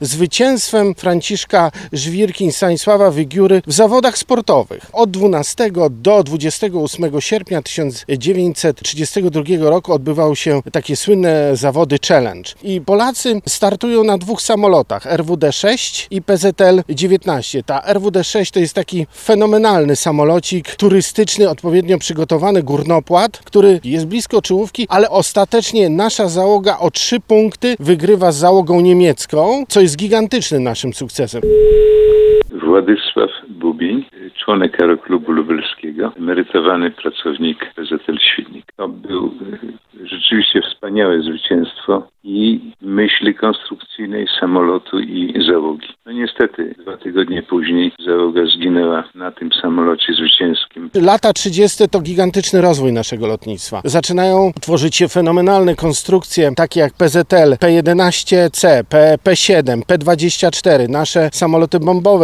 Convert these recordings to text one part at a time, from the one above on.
zwycięstwem Franciszka Żwirki i Stanisława Wygiury w zawodach sportowych. Od 12 do 28 sierpnia 1932 roku odbywały się takie słynne zawody Challenge. I Polacy startują na dwóch samolotach, RWD-6 i PZL-19. Ta RWD-6 to jest taki fenomenalny samolocik turystyczny, odpowiednio przygotowany, górnopłat, który jest blisko czołówki, ale ostatecznie nasza załoga o 3 punkty wygrywa z załogą niemiecką, co jest gigantycznym naszym sukcesem. Władysław Bubień, członek Aeroklubu Lubelskiego, emerytowany pracownik PZL Świdnik. To był rzeczywiście wspaniałe zwycięstwo i myśli konstrukcyjnej samolotu i załogi. No niestety 2 tygodnie później załoga zginęła na tym samolocie zwycięskim. Lata 30. to gigantyczny rozwój naszego lotnictwa. Zaczynają tworzyć się fenomenalne konstrukcje, takie jak PZL, P-11C, P-7, P-24, nasze samoloty bombowe,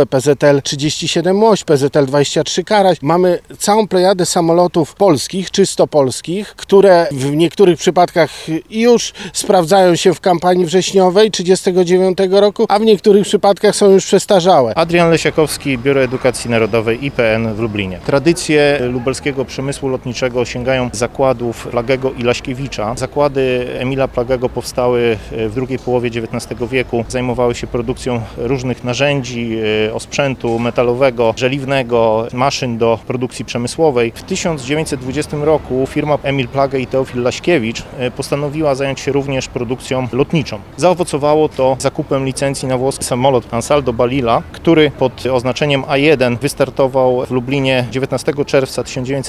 PZL-37 Łoś, PZL-23 Karaś. Mamy całą plejadę samolotów polskich, czysto polskich, które w niektórych przypadkach już sprawdzają się w kampanii wrześniowej 1939 roku, a w niektórych przypadkach są już przestarzałe. Adrian Lesiakowski, Biuro Edukacji Narodowej IPN w Lublinie. Tradycje lubelskiego przemysłu lotniczego sięgają zakładów Plagego i Laśkiewicza. Zakłady Emila Plagego powstały w drugiej połowie XIX wieku. Zajmowały się produkcją różnych narzędzi, osprzętu metalowego, żeliwnego, maszyn do produkcji przemysłowej. W 1920 roku firma Emil Plage i Teofil Laśkiewicz postanowiła zająć się również produkcją lotniczą. Zaowocowało to zakupem licencji na włoski samolot Ansaldo Balilla, który pod oznaczeniem A1 wystartował w Lublinie 19 czerwca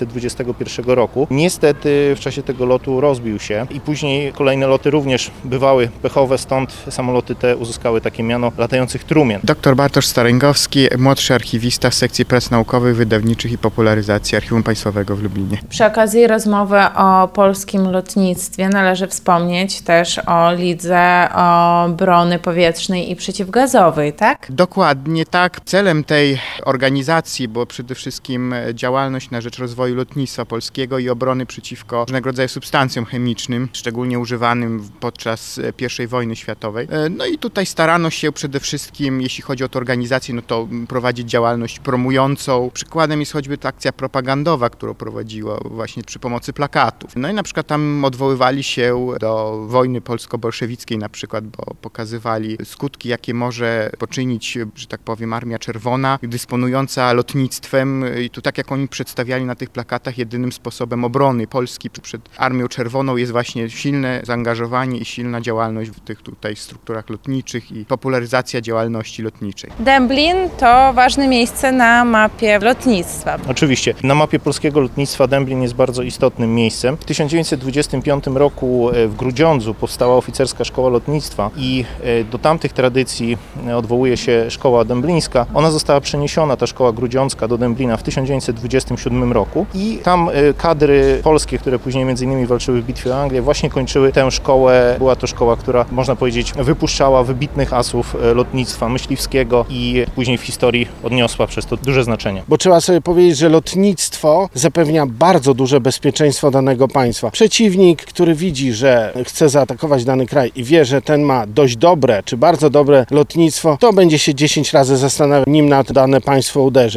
1921 roku. Niestety w czasie tego lotu rozbił się i później kolejne loty również bywały pechowe, stąd samoloty te uzyskały takie miano latających trumien. Dr Bartosz Staręgowski, młodszy archiwista z sekcji prac naukowych, wydawniczych i popularyzacji Archiwum Państwowego w Lublinie. Przy okazji rozmowy o polskim lotnictwie należy wspomnieć też o Lidze Obrony Powietrznej i Przeciwgazowej, tak? Dokładnie tak. Celem tej organizacji było przede wszystkim działalność na rzecz rozwoju lotnictwa polskiego i obrony przeciwko różnego rodzaju substancjom chemicznym, szczególnie używanym podczas I wojny światowej. No i tutaj starano się przede wszystkim, jeśli chodzi o tę organizację, no to prowadzić działalność promującą. Przykładem jest choćby ta akcja propagandowa, którą prowadziła właśnie przy pomocy plakatów. No i na przykład tam odwoływali się do wojny polsko-bolszewickiej na przykład, bo pokazywali skutki, jakie może poczynić, że tak powiem, Armia Czerwona, dysponująca lotnictwem i tu tak jak oni przedstawiali na tych plakatach, jedynym sposobem obrony Polski przed Armią Czerwoną jest właśnie silne zaangażowanie i silna działalność w tych tutaj strukturach lotniczych i popularyzacja działalności lotniczej. Dęblin to ważne miejsce na mapie lotnictwa. Oczywiście. Na mapie polskiego lotnictwa Dęblin jest bardzo istotnym miejscem. W 1925 roku w Grudziądzu powstała oficerska szkoła lotnictwa i do tamtych tradycji odwołuje się szkoła dęblińska. Ona została przeniesiona, ta szkoła grudziącka, do Dęblina w 1927 roku i tam kadry polskie, które później między innymi walczyły w bitwie o Anglię, właśnie kończyły tę szkołę. Była to szkoła, która można powiedzieć wypuszczała wybitnych asów lotnictwa myśliwskiego i później w historii odniosła przez to duże znaczenie. Bo trzeba sobie powiedzieć, że lotnictwo zapewnia bardzo duże bezpieczeństwo danego państwa. Przeciwnik, który widzi, że chce zaatakować dany kraj i wie, że ten ma dość dobre czy bardzo dobre lotnictwo, to będzie się 10 razy zastanawiał, nim na dane państwo uderzy.